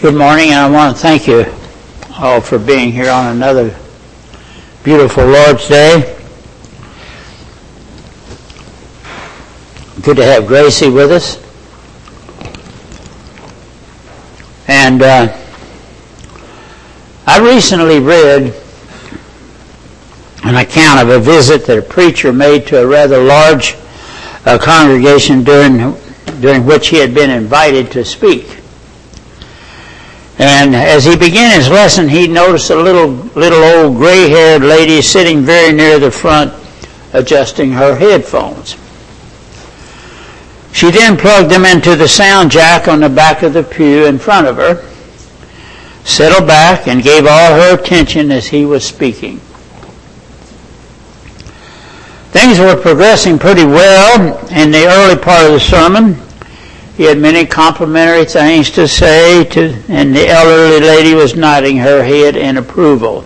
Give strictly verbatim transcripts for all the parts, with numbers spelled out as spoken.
Good morning, and I want to thank you all for being here on another beautiful Lord's Day. Good to have Gracie with us. And uh, I recently read an account of a visit that a preacher made to a rather large uh, congregation during, during which he had been invited to speak. And as he began his lesson, he noticed a little little old gray-haired lady sitting very near the front, adjusting her headphones. She then plugged them into the sound jack on the back of the pew in front of her, settled back, and gave all her attention as he was speaking. Things were progressing pretty well in the early part of the sermon. He had many complimentary things to say, to, and the elderly lady was nodding her head in approval.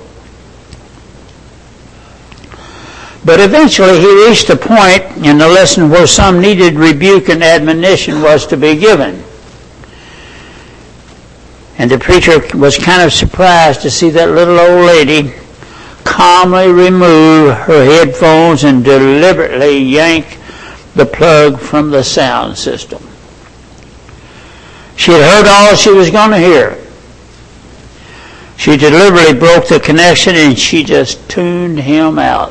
But eventually he reached a point in the lesson where some needed rebuke and admonition was to be given. And the preacher was kind of surprised to see that little old lady calmly remove her headphones and deliberately yank the plug from the sound system. She had heard all she was going to hear. She deliberately broke the connection and she just tuned him out.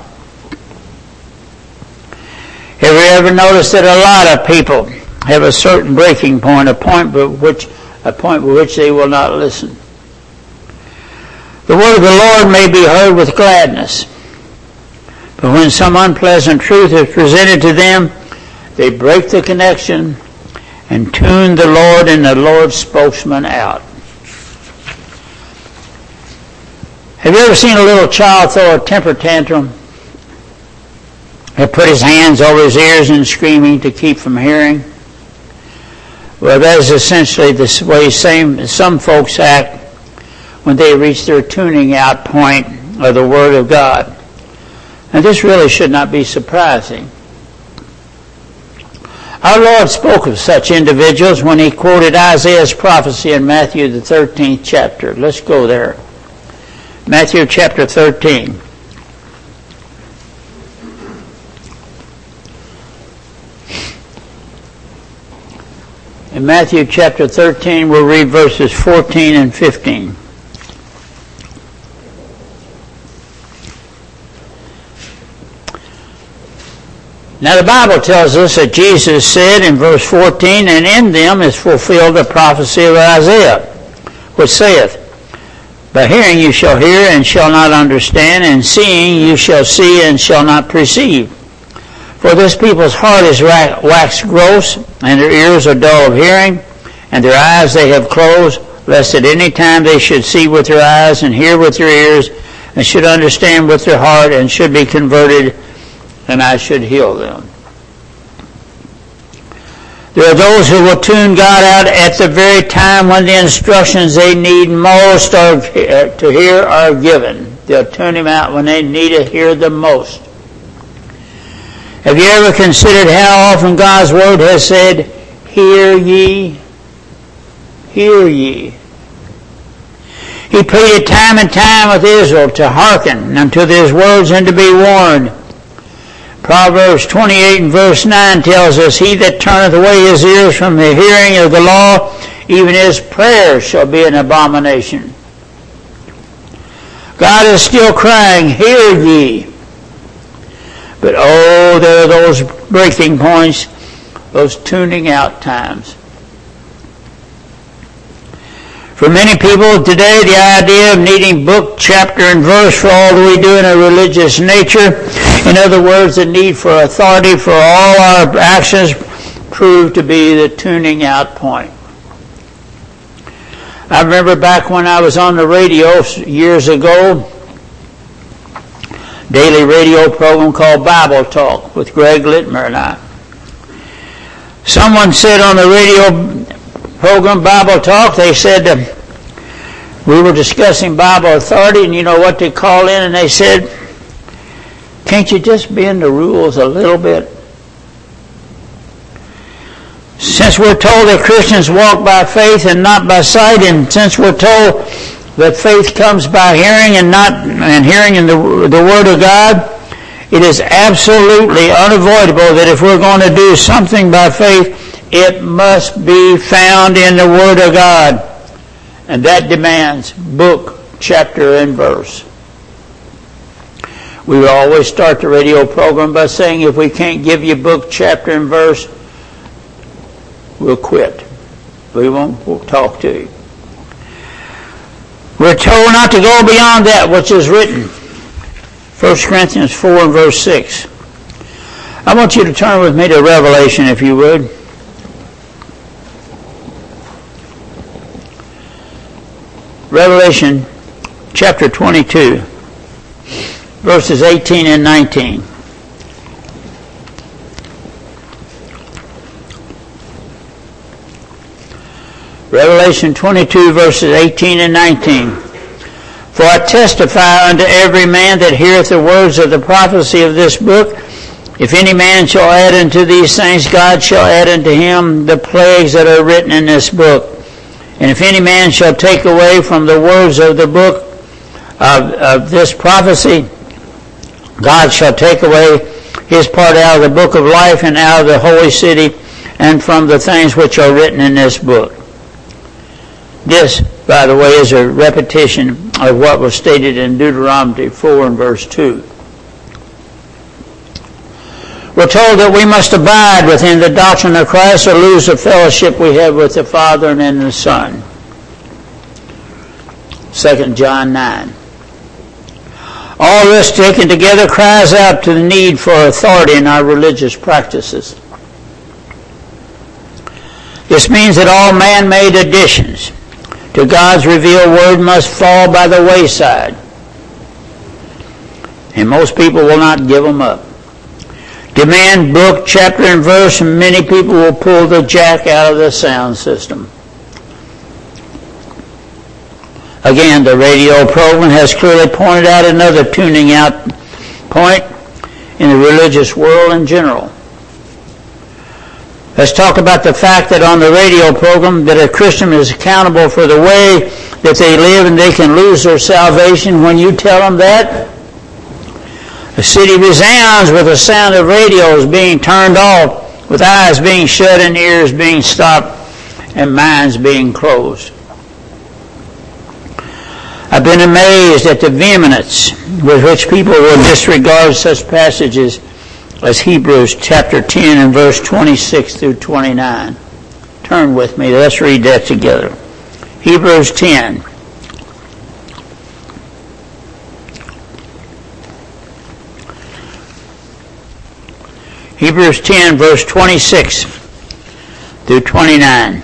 Have you ever noticed that a lot of people have a certain breaking point, a point by which, a point by which they will not listen? The word of the Lord may be heard with gladness, but when some unpleasant truth is presented to them, they break the connection and tune the Lord and the Lord's spokesman out. Have you ever seen a little child throw a temper tantrum? He put his hands over his ears and screaming to keep from hearing? Well, that is essentially the way same, some folks act when they reach their tuning out point of the Word of God. And this really should not be surprising. Our Lord spoke of such individuals when he quoted Isaiah's prophecy in Matthew the thirteenth chapter. Let's go there. Matthew chapter thirteen. In Matthew chapter thirteen, we'll read verses fourteen and fifteen. Now the Bible tells us that Jesus said in verse fourteen, "And in them is fulfilled the prophecy of Isaiah, which saith, By hearing you shall hear and shall not understand, and seeing you shall see and shall not perceive. For this people's heart is waxed gross, and their ears are dull of hearing, and their eyes they have closed, lest at any time they should see with their eyes and hear with their ears, and should understand with their heart, and should be converted, and I should heal them." There are those who will tune God out at the very time when the instructions they need most are, to hear are given. They'll tune him out when they need to hear the most. Have you ever considered how often God's Word has said, "Hear ye, hear ye"? He pleaded time and time with Israel to hearken unto his words and to be warned. Proverbs twenty-eight and verse nine tells us, "He that turneth away his ears from the hearing of the law, even his prayers shall be an abomination." God is still crying, "Hear ye." But oh, there are those breaking points, those tuning out times. For many people today, the idea of needing book, chapter, and verse for all that we do in a religious nature, in other words, the need for authority for all our actions, proved to be the tuning out point. I remember back when I was on the radio years ago, daily radio program called Bible Talk with Greg Littmer and I. Someone said on the radio program Bible Talk, they said uh, we were discussing Bible authority, and you know what they called in, and they said, "Can't you just bend the rules a little bit?" Since we're told that Christians walk by faith and not by sight, and since we're told that faith comes by hearing and not and hearing in the, the Word of God, it is absolutely unavoidable that if we're going to do something by faith, it must be found in the Word of God. And that demands book, chapter, and verse. We will always start the radio program by saying if we can't give you book, chapter, and verse, we'll quit. We won't we'll talk to you. We're told not to go beyond that which is written. First Corinthians four and verse six. I want you to turn with me to Revelation, if you would. Revelation chapter twenty-two, verses eighteen and nineteen. Revelation twenty-two, verses eighteen and nineteen. For I testify unto every man that heareth the words of the prophecy of this book, if any man shall add unto these things, God shall add unto him the plagues that are written in this book. And if any man shall take away from the words of the book of, of this prophecy, God shall take away his part out of the book of life and out of the holy city and from the things which are written in this book. This, by the way, is a repetition of what was stated in Deuteronomy four and verse two. We're told that we must abide within the doctrine of Christ or lose the fellowship we have with the Father and in the Son. Second John nine. All this taken together cries out to the need for authority in our religious practices. This means that all man-made additions to God's revealed word must fall by the wayside. And most people will not give them up. Demand book, chapter, and verse, and many people will pull the jack out of the sound system. Again, the radio program has clearly pointed out another tuning out point in the religious world in general. Let's talk about the fact that on the radio program that a Christian is accountable for the way that they live and they can lose their salvation when you tell them that. The city resounds with the sound of radios being turned off, with eyes being shut and ears being stopped and minds being closed. I've been amazed at the vehemence with which people will disregard such passages as Hebrews chapter ten and verse twenty-six through twenty-nine. Turn with me. Let's read that together. Hebrews ten. Hebrews ten, verse twenty-six through twenty-nine.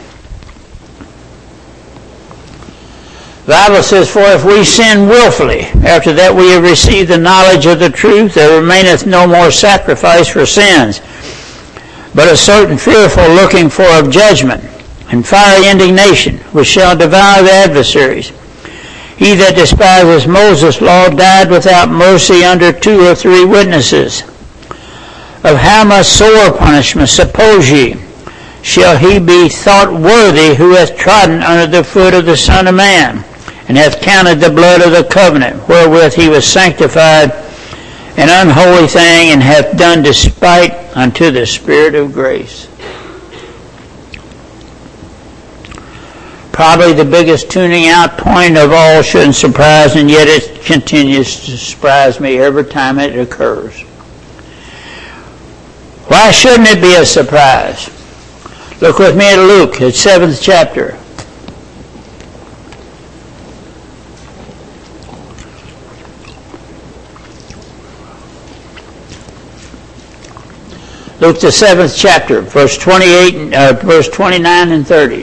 The Bible says, For if we sin willfully, after that we have received the knowledge of the truth, there remaineth no more sacrifice for sins, but a certain fearful looking for of judgment, and fiery indignation, which shall devour the adversaries. He that despises Moses' law died without mercy under two or three witnesses. Of how much sore punishment, suppose ye, shall he be thought worthy who hath trodden under the foot of the Son of Man, and hath counted the blood of the covenant, wherewith he was sanctified, an unholy thing, and hath done despite unto the Spirit of grace. Probably the biggest tuning out point of all shouldn't surprise, and yet it continues to surprise me every time it occurs. Why shouldn't it be a surprise? Look with me at Luke, its seventh chapter. Luke, the seventh chapter, verse twenty-eight, uh, verse twenty-nine and thirty.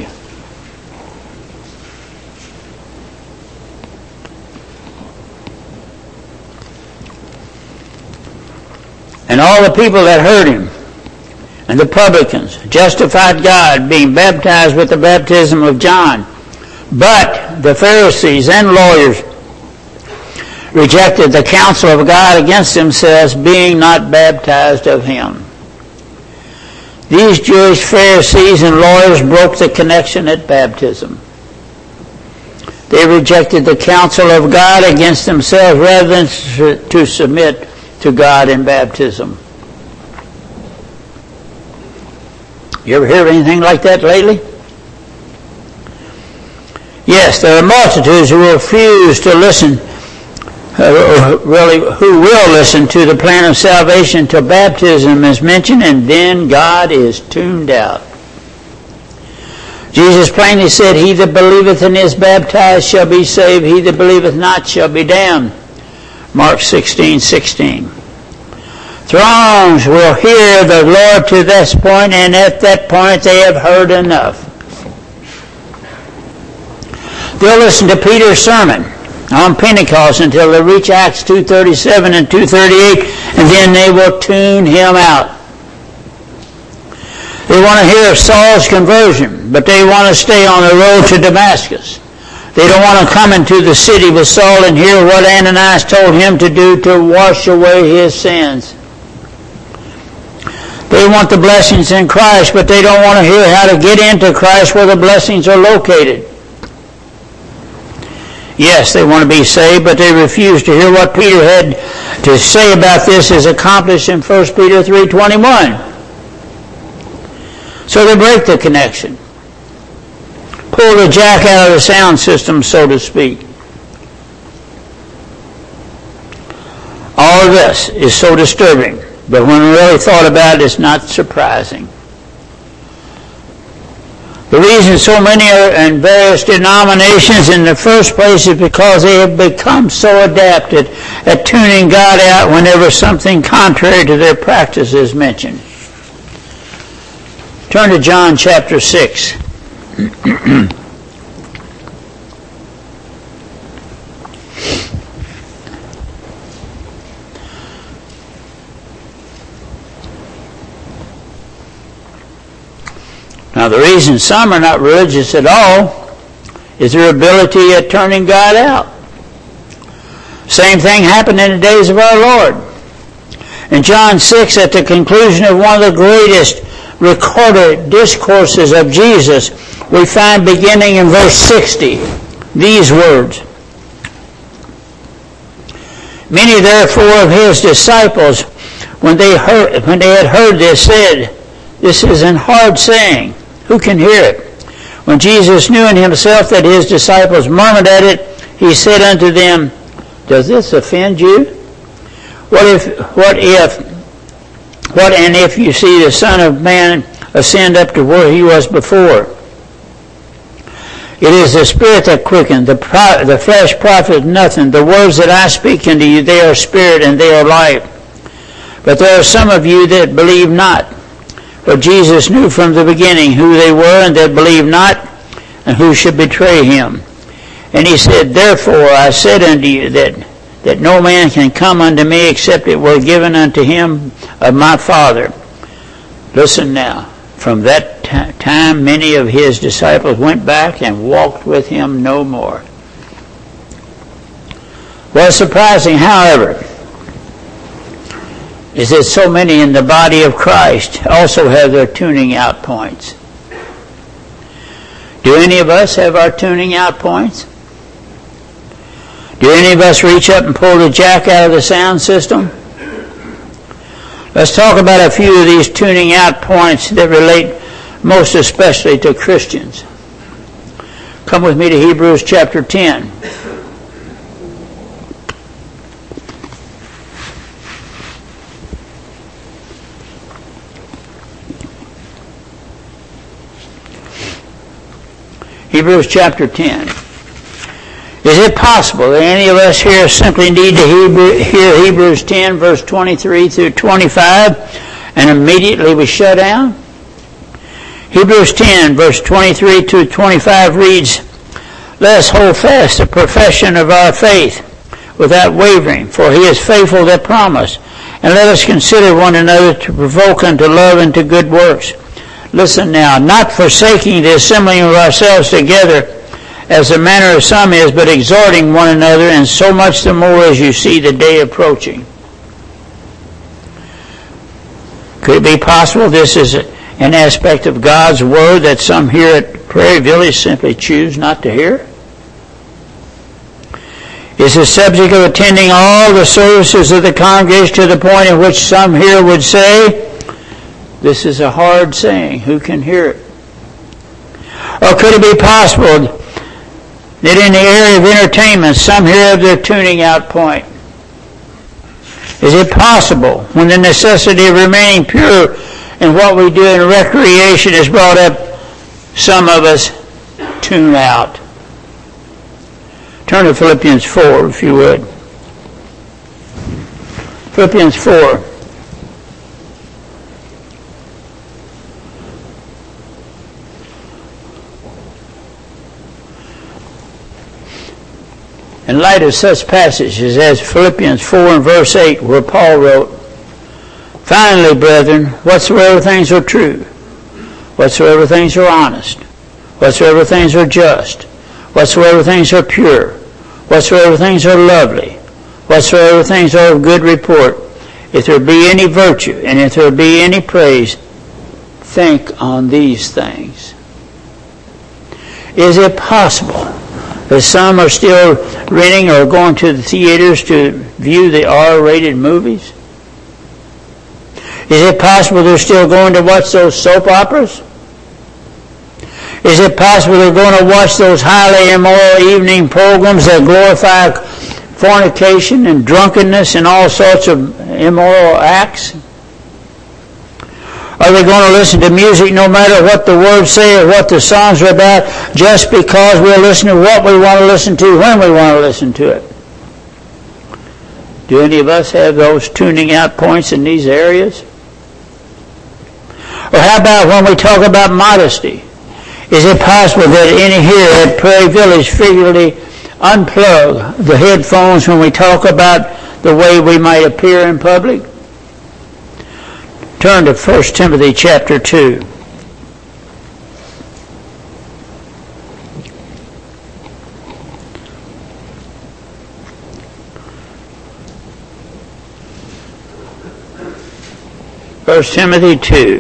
And all the people that heard him, and the publicans, justified God, being baptized with the baptism of John. But the Pharisees and lawyers rejected the counsel of God against themselves, being not baptized of him. These Jewish Pharisees and lawyers broke the connection at baptism. They rejected the counsel of God against themselves rather than to submit to God in baptism. You ever hear of anything like that lately? Yes, there are multitudes who refuse to listen, uh, really, who will listen to the plan of salvation till baptism is mentioned, and then God is tuned out. Jesus plainly said, "He that believeth and is baptized shall be saved, he that believeth not shall be damned." Mark sixteen sixteen. Throngs will hear the Lord to this point, and at that point they have heard enough. They'll listen to Peter's sermon on Pentecost until they reach Acts two thirty-seven and two thirty-eight, and then they will tune him out. They want to hear of Saul's conversion, but they want to stay on the road to Damascus. They don't want to come into the city with Saul and hear what Ananias told him to do to wash away his sins. They want the blessings in Christ, but they don't want to hear how to get into Christ where the blessings are located. Yes, they want to be saved, but they refuse to hear what Peter had to say about this is accomplished in First Peter three twenty-one. So they break the connection. Pull the jack out of the sound system, so to speak. All of this is so disturbing, but when we really thought about it, it's not surprising. The reason so many are in various denominations in the first place is because they have become so adapted at tuning God out whenever something contrary to their practice is mentioned. Turn to John chapter six. Now, the reason some are not religious at all is their ability at turning God out. Same thing happened in the days of our Lord. In John six, at the conclusion of one of the greatest recorded discourses of Jesus, we find beginning in verse sixty these words. Many therefore of his disciples, when they heard, when they had heard this, said, "This is an hard saying. Who can hear it?" When Jesus knew in himself that his disciples murmured at it, he said unto them, "Does this offend you? What if, what if, what and if you see the Son of Man ascend up to where he was before? It is the Spirit that quickeneth, the, pro- the flesh profiteth nothing. The words that I speak unto you, they are spirit and they are life. But there are some of you that believe not." But Jesus knew from the beginning who they were and that believed not, and who should betray him. And he said, "Therefore I said unto you that, that no man can come unto me except it were given unto him of my Father." Listen now. From that t- time many of his disciples went back and walked with him no more. What's surprising, however, is that so many in the body of Christ also have their tuning out points. Do any of us have our tuning out points? Do any of us reach up and pull the jack out of the sound system? Let's talk about a few of these tuning out points that relate most especially to Christians. Come with me to Hebrews chapter ten. Hebrews chapter ten. Is it possible that any of us here simply need to Hebrew, hear Hebrews ten, verse twenty-three through twenty-five, and immediately we shut down? Hebrews ten, verse twenty-three to twenty-five reads, "Let us hold fast the profession of our faith without wavering, for he is faithful that promised. And let us consider one another to provoke unto love and to good works." Listen now, "Not forsaking the assembling of ourselves together, as the manner of some is, but exhorting one another, and so much the more as you see the day approaching." Could it be possible this is an aspect of God's Word that some here at Prairie Village simply choose not to hear? Is the subject of attending all the services of the congregation to the point in which some here would say, this is a hard saying, who can hear it? Or could it be possible that in the area of entertainment, some here have their tuning out point? Is it possible, when the necessity of remaining pure in what we do in recreation is brought up, some of us tune out? Turn to Philippians four, if you would. Philippians four. In light of such passages as Philippians four and verse eight, where Paul wrote, finally, brethren, whatsoever things are true, whatsoever things are honest, whatsoever things are just, whatsoever things are pure, whatsoever things are lovely, whatsoever things are of good report, if there be any virtue, and if there be any praise, think on these things. Is it possible that some are still renting or going to the theaters to view the R-rated movies? Is it possible they're still going to watch those soap operas? Is it possible they're going to watch those highly immoral evening programs that glorify fornication and drunkenness and all sorts of immoral acts? Are they going to listen to music no matter what the words say or what the songs are about, just because we're listening to what we want to listen to when we want to listen to it? Do any of us have those tuning out points in these areas? Or how about when we talk about modesty? Is it possible that any here at Prairie Village figuratively unplug the headphones when we talk about the way we might appear in public? Turn to First Timothy chapter two. First Timothy two.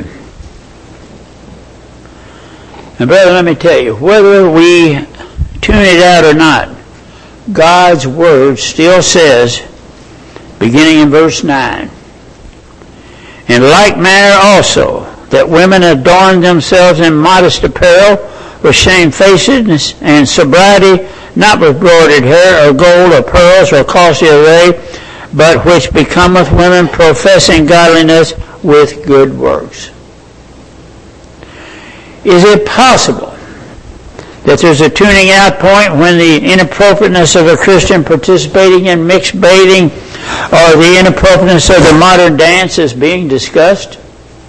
And brother, let me tell you, whether we tune it out or not, God's Word still says, beginning in verse nine, in like manner also, that women adorn themselves in modest apparel, with shamefacedness and sobriety, not with broidered hair, or gold, or pearls, or costly array, but which becometh women professing godliness with good works. Is it possible that there's a tuning out point when the inappropriateness of a Christian participating in mixed bathing or the inappropriateness of the modern dance is being discussed?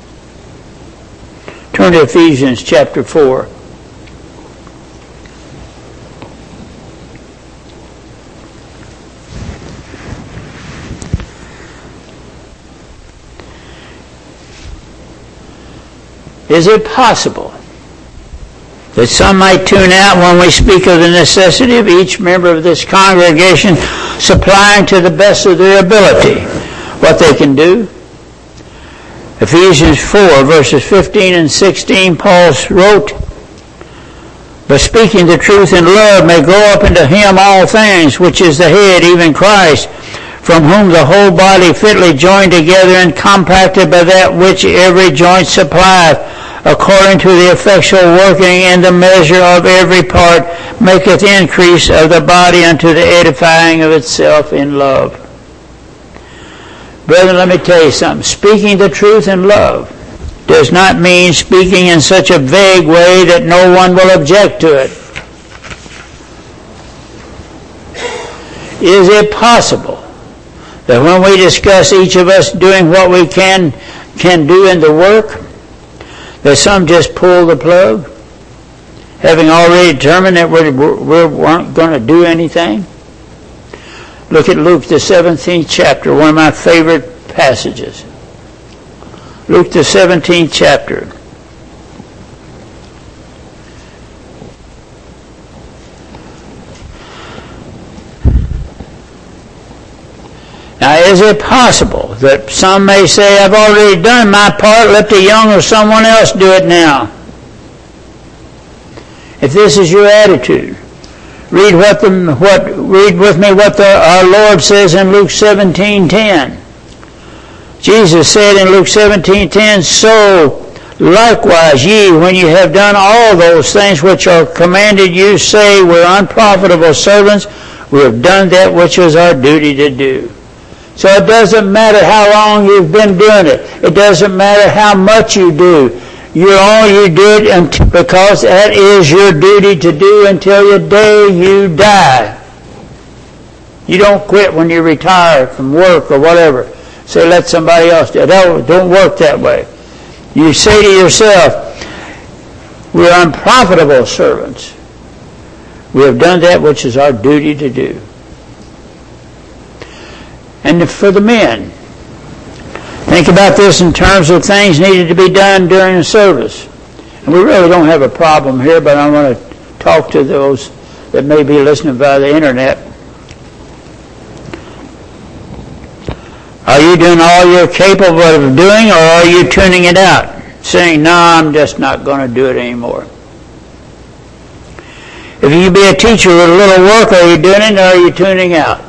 Turn to Ephesians chapter four. Is it possible that some might tune out when we speak of the necessity of each member of this congregation supplying to the best of their ability what they can do? Ephesians four, verses fifteen and sixteen, Paul wrote, but speaking the truth in love may grow up into him all things, which is the head, even Christ, from whom the whole body fitly joined together and compacted by that which every joint supplieth, according to the effectual working in the measure of every part, maketh increase of the body unto the edifying of itself in love. Brethren, let me tell you something. Speaking the truth in love does not mean speaking in such a vague way that no one will object to it. Is it possible that when we discuss each of us doing what we can can do in the work, that some just pull the plug, having already determined that we weren't going to do anything? Look at Luke, the seventeenth chapter, one of my favorite passages. Luke, the seventeenth chapter. Now Is it possible that some may say, I've already done my part, let the young or someone else do it now? If this is your attitude, read what the what read with me what the, our Lord says in Luke seventeen ten. Jesus said in Luke seventeen ten, so likewise ye, when you have done all those things which are commanded you, say, we're unprofitable servants, we have done that which is our duty to do. So it doesn't matter how long you've been doing it. It doesn't matter how much you do. You're all you do it because that is your duty to do until the day you die. You don't quit when you retire from work or whatever. Say, let somebody else do it. Don't, don't work that way. You say to yourself, we're unprofitable servants. We have done that which is our duty to do. And for the men, think about this in terms of things needed to be done during the service. And we really don't have a problem here, but I want to talk to those that may be listening via the internet. Are you doing all you're capable of doing, or are you tuning it out? Saying, no, I'm just not going to do it anymore. If you be a teacher with a little work, are you doing it, or are you tuning out?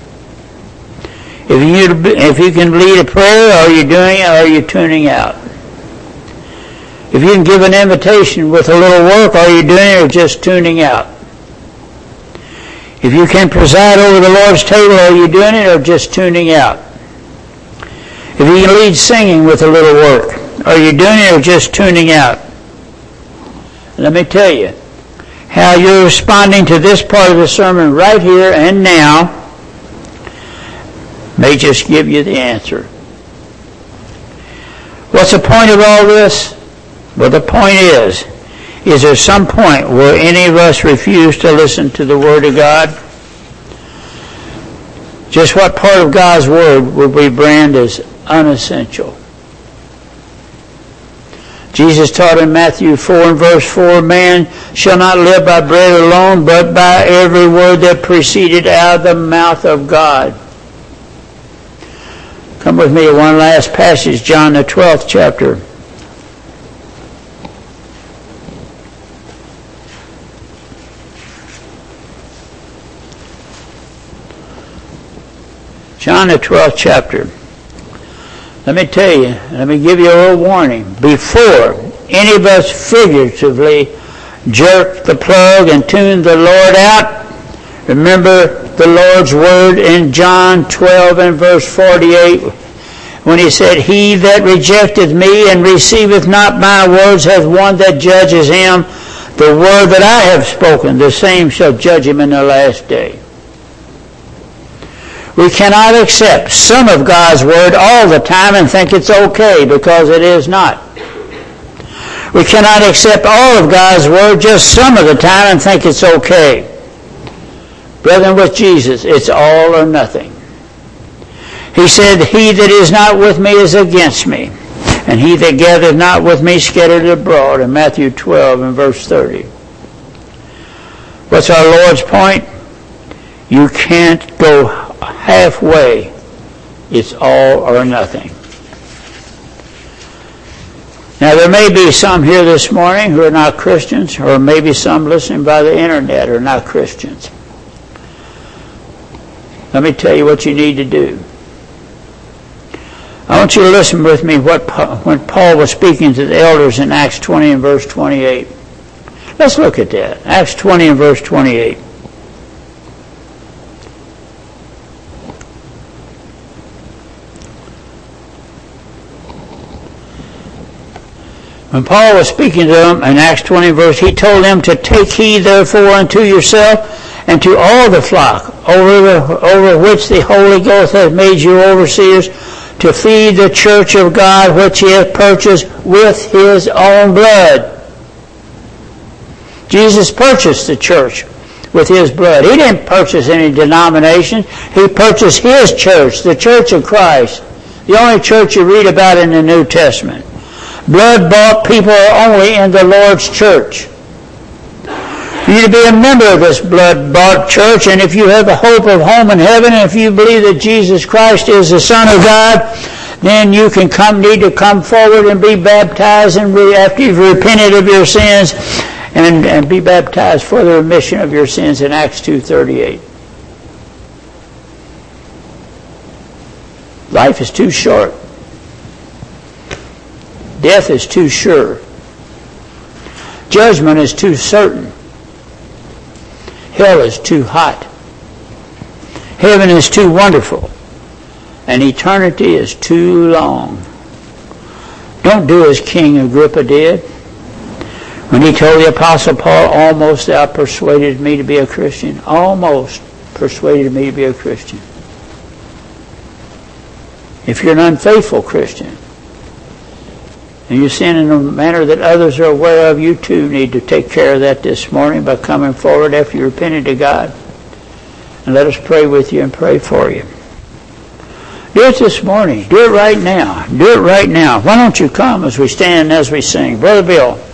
If you if you can lead a prayer, are you doing it, or are you tuning out? If you can give an invitation with a little work, are you doing it, or just tuning out? If you can preside over the Lord's table, are you doing it, or just tuning out? If you can lead singing with a little work, are you doing it, or just tuning out? Let me tell you, how you're responding to this part of the sermon right here and now may just give you the answer. What's the point of all this? Well, the point is, is there some point where any of us refuse to listen to the Word of God? Just what part of God's Word would we brand as unessential? Jesus taught in Matthew four and verse four, man shall not live by bread alone, but by every word that proceeded out of the mouth of God. Come with me to one last passage, John the twelfth chapter. John the twelfth chapter. Let me tell you, let me give you a little warning. Before any of us figuratively jerk the plug and tune the Lord out, remember the Lord's word in John twelve and verse forty-eight, when he said, he that rejecteth me and receiveth not my words hath one that judges him. The word that I have spoken, the same shall judge him in the last day. We cannot accept some of God's Word all the time and think it's okay, because it is not. We cannot accept all of God's Word just some of the time and think it's okay. Brethren, with Jesus, it's all or nothing. He said, he that is not with me is against me, and he that gathereth not with me scattered abroad, in Matthew twelve and verse thirty. What's our Lord's point? You can't go halfway. It's all or nothing. Now, there may be some here this morning who are not Christians, or maybe some listening by the internet are not Christians. Let me tell you what you need to do. I want you to listen with me what when Paul was speaking to the elders in Acts twenty and verse twenty-eight. Let's look at that. Acts twenty and verse twenty-eight. When Paul was speaking to them in Acts twenty verse, he told them to take heed therefore unto yourself and to all the flock over the, over which the Holy Ghost hath made you overseers, to feed the church of God which he hath purchased with his own blood. Jesus purchased the church with his blood. He didn't purchase any denomination. He purchased his church, the church of Christ, the only church you read about in the New Testament. Blood-bought people are only in the Lord's church. you to be a member of this blood-bought church, and if you have the hope of home in heaven, and if you believe that Jesus Christ is the Son of God, then you can come, need to come forward and be baptized, and re, after you've repented of your sins, and, and be baptized for the remission of your sins in Acts two thirty-eight. Life is too short. Death is too sure. Judgment is too certain. Hell is too hot. Heaven is too wonderful. And eternity is too long. Don't do as King Agrippa did when he told the Apostle Paul, almost thou persuaded me to be a Christian. Almost persuaded me to be a Christian. If you're an unfaithful Christian, and you sin in a manner that others are aware of, you too need to take care of that this morning by coming forward after you repented to God. And let us pray with you and pray for you. Do it this morning. Do it right now. Do it right now. Why don't you come as we stand and as we sing? Brother Bill.